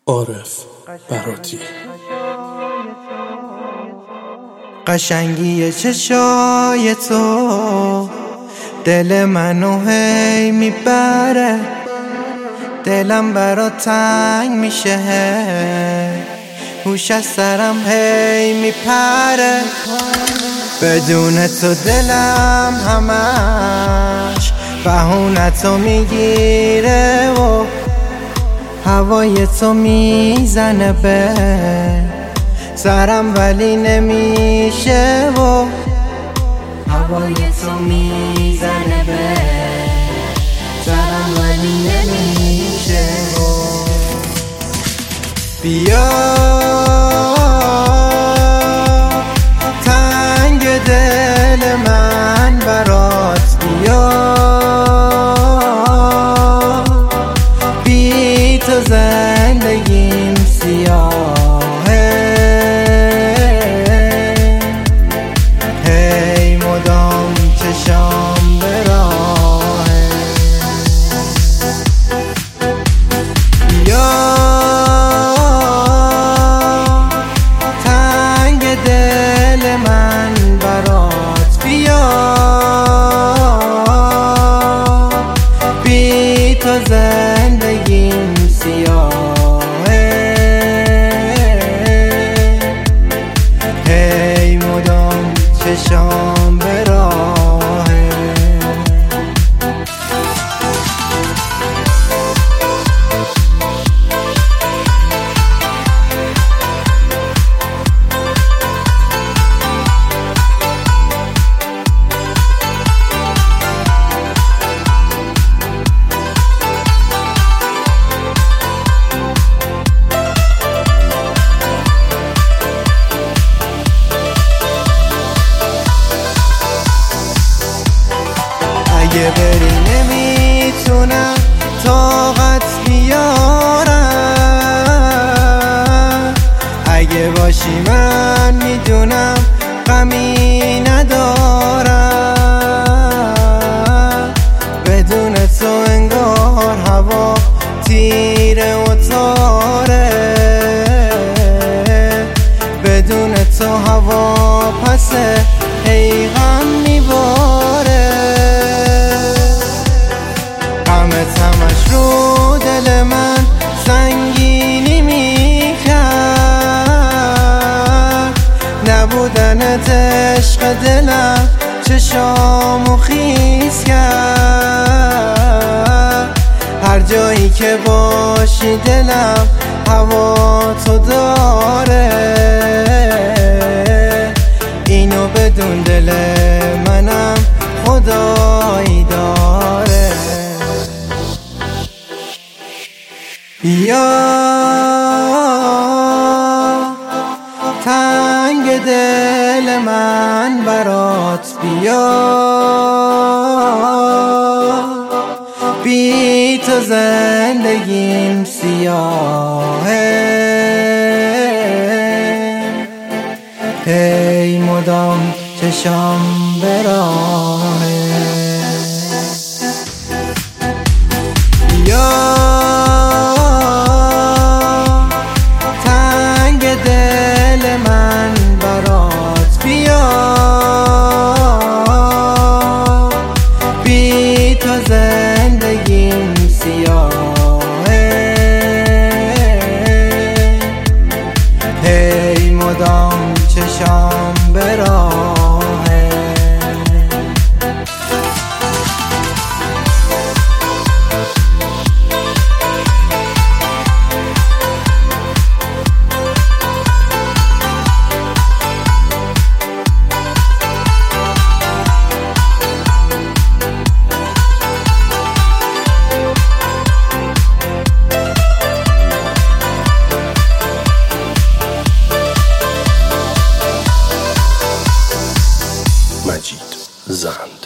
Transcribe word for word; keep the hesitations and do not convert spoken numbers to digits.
عارف براتی. قشنگی چشای تو دل منو هی میبره، دلم برات تنگ میشه، هوش از سرم هی میپره. بدون تو دلم همش بهونتو میگیره و هوای تو میزنه به سرم ولی نمیشه و هوای تو میزنه به سرم ولی نمیشه و بیا تنگ دل من برات، بیا بی تو زندگیم سیاهه، هی مدام چشام به راهه. بیا تنگ دل من برات، بیا بی تو زندگیم سیاهه، هی مدام چشام به راهه. اگه بری نمیتونم طاقت بیارم، اگه باشی من میدونم غمی ندارم. بدون تو انگار هوا تیره و تاره، بدون تو هوا پسه هی غم میباره. غمت همش رو دل من سنگینی میکرد، نبودنت عشق دلم چشامو خیس کرد. هر جایی که باشی دلم هوا تو داره، اینو بدون دل منم خدایی داره. بیا تنگ دل من برات، بیا بی تو زندگیم سیاهه، هی مدام چشام به راهه. بیا دل من برات، بیا بی تو زندگیم سیاهه، هی مدام چشام به راهه. مجید زند.